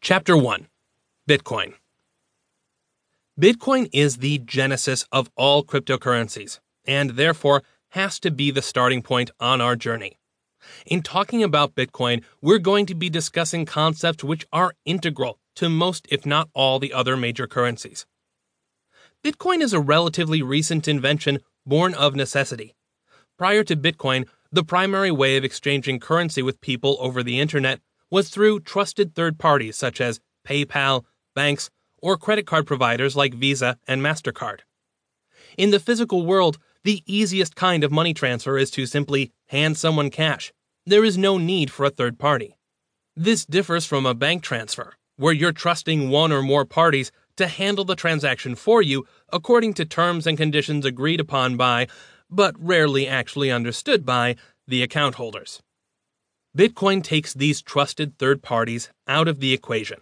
Chapter 1. Bitcoin. Bitcoin is the genesis of all cryptocurrencies, and therefore has to be the starting point on our journey. In talking about Bitcoin, we're going to be discussing concepts which are integral to most, if not all, the other major currencies. Bitcoin is a relatively recent invention born of necessity. Prior to Bitcoin, the primary way of exchanging currency with people over the internet was through trusted third parties such as PayPal, banks, or credit card providers like Visa and MasterCard. In the physical world, the easiest kind of money transfer is to simply hand someone cash. There is no need for a third party. This differs from a bank transfer, where you're trusting one or more parties to handle the transaction for you according to terms and conditions agreed upon by, but rarely actually understood by, the account holders. Bitcoin takes these trusted third parties out of the equation.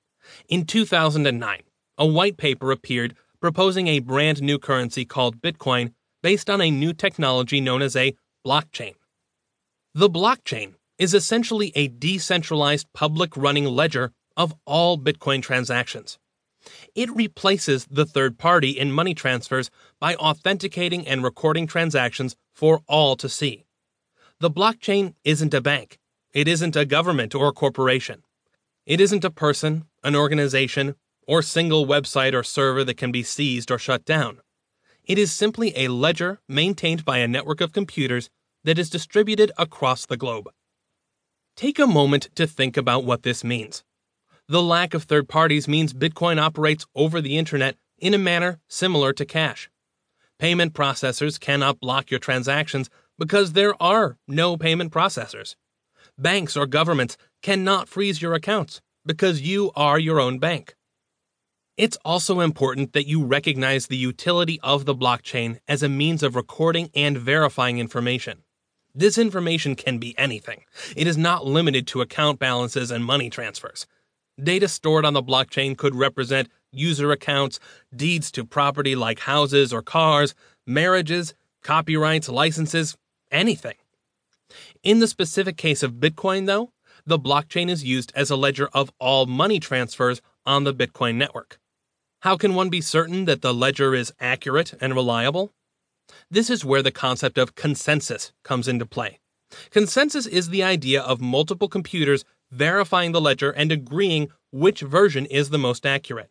In 2009, a white paper appeared proposing a brand new currency called Bitcoin based on a new technology known as a blockchain. The blockchain is essentially a decentralized public running ledger of all Bitcoin transactions. It replaces the third party in money transfers by authenticating and recording transactions for all to see. The blockchain isn't a bank. It isn't a government or a corporation. It isn't a person, an organization, or single website or server that can be seized or shut down. It is simply a ledger maintained by a network of computers that is distributed across the globe. Take a moment to think about what this means. The lack of third parties means Bitcoin operates over the internet in a manner similar to cash. Payment processors cannot block your transactions because there are no payment processors. Banks or governments cannot freeze your accounts because you are your own bank. It's also important that you recognize the utility of the blockchain as a means of recording and verifying information. This information can be anything. It is not limited to account balances and money transfers. Data stored on the blockchain could represent user accounts, deeds to property like houses or cars, marriages, copyrights, licenses, anything. In the specific case of Bitcoin, though, the blockchain is used as a ledger of all money transfers on the Bitcoin network. How can one be certain that the ledger is accurate and reliable? This is where the concept of consensus comes into play. Consensus is the idea of multiple computers verifying the ledger and agreeing which version is the most accurate.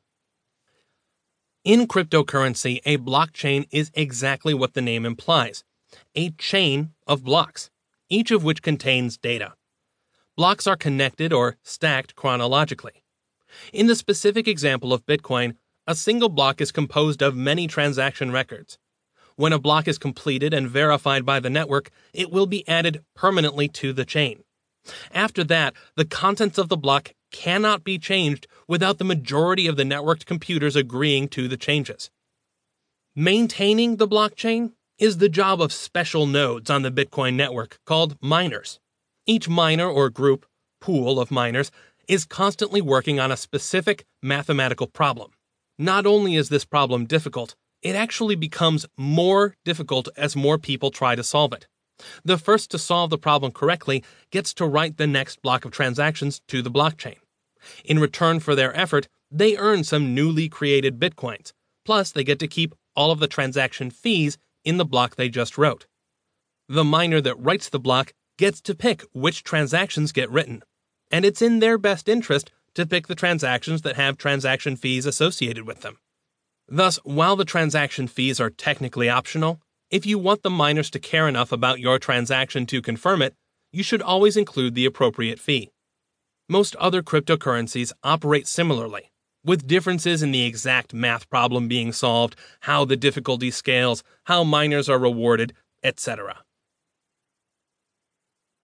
In cryptocurrency, a blockchain is exactly what the name implies, a chain of blocks, each of which contains data. Blocks are connected or stacked chronologically. In the specific example of Bitcoin, a single block is composed of many transaction records. When a block is completed and verified by the network, it will be added permanently to the chain. After that, the contents of the block cannot be changed without the majority of the networked computers agreeing to the changes. Maintaining the blockchain is the job of special nodes on the Bitcoin network called miners. Each miner or group, pool of miners, is constantly working on a specific mathematical problem. Not only is this problem difficult, it actually becomes more difficult as more people try to solve it. The first to solve the problem correctly gets to write the next block of transactions to the blockchain. In return for their effort, they earn some newly created Bitcoins, plus they get to keep all of the transaction fees in the block they just wrote. The miner that writes the block gets to pick which transactions get written, and it's in their best interest to pick the transactions that have transaction fees associated with them. Thus, while the transaction fees are technically optional, if you want the miners to care enough about your transaction to confirm it, you should always include the appropriate fee. Most other cryptocurrencies operate similarly, with differences in the exact math problem being solved, how the difficulty scales, how miners are rewarded, etc.